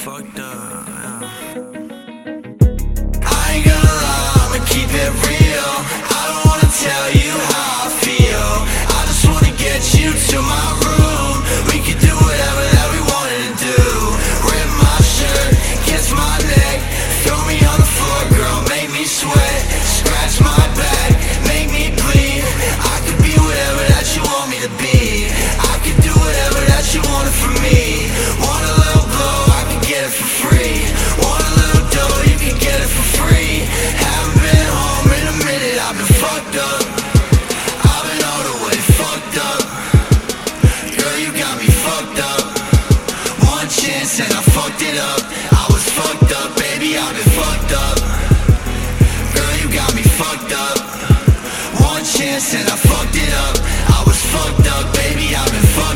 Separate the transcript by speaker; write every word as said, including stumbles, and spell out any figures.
Speaker 1: fucked up, yeah.
Speaker 2: I ain't gonna lie, I'ma keep it real. I don't wanna tell you how I feel. I just wanna get you to my room. We could do whatever that we wanted to do. Rip my shirt, kiss my neck, throw me on the floor, girl, make me sweat. Scratch my back, make me bleed. I could be whatever that you want me to be. I could do whatever that you wanted from me. Want a little blow, I can get it for free. Want a little dough, you can get it for free. Haven't been home in a minute, I've been fucked up. I've been all the way fucked up. Girl, you got me fucked up. One chance and I fucked it up. I was fucked up, baby, I've been fucked up. Girl, you got me fucked up. One chance and I fucked it up. I was fucked up, baby, I've been fucked up.